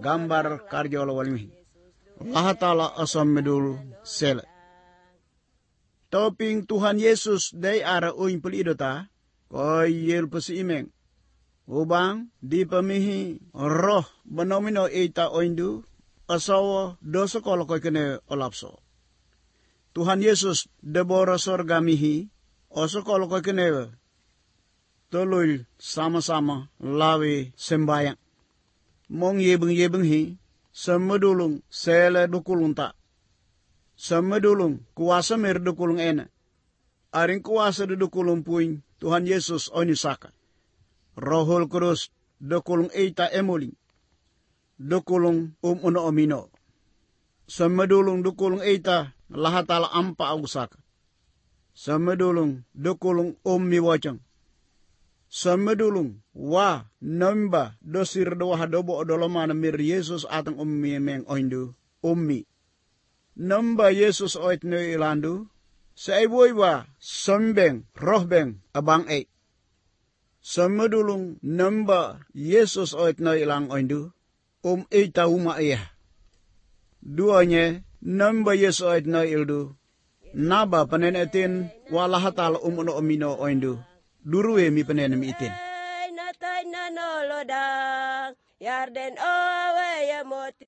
gambar karjola walmihi. Lahatala asam medul sel. Toping Tuhan Yesus day ara uing pelidota, koy yel imeng. Ubang di pemihi roh benomino eita oindu, asawa dosa kolo koy kene olapso. Tuhan Yesus debora sorga mihi, oso kolo koy kene tolul sama-sama lawe sembayang. Mong yebeng hi, semedulung sele dukulung ta. Semedulung kuasa mer dukulung ena. Aring kuasa dukulung puing Tuhan Yesus onisaka. Rohul Kudus dukulung eita emuling. Dukulung uno omino. Semedulung dukulung eita lahatala ampa agusaka. Semedulung dukulung miwacang. Semedulung wa namba dosir doa hadobo odolomana mir Yesus atang meng oindu ummi. Namba Yesus oit no ilandu sa iboy wa sembeng rohbeng abang e. Semedulung namba Yesus oit no ilang oindu eita uma iya. Duanya namba Yesus oit no ildu naba panenetin walahatal uno omino oindu. Duruwe mi panenem itin. Natay nanolodang, yarden owe yamot.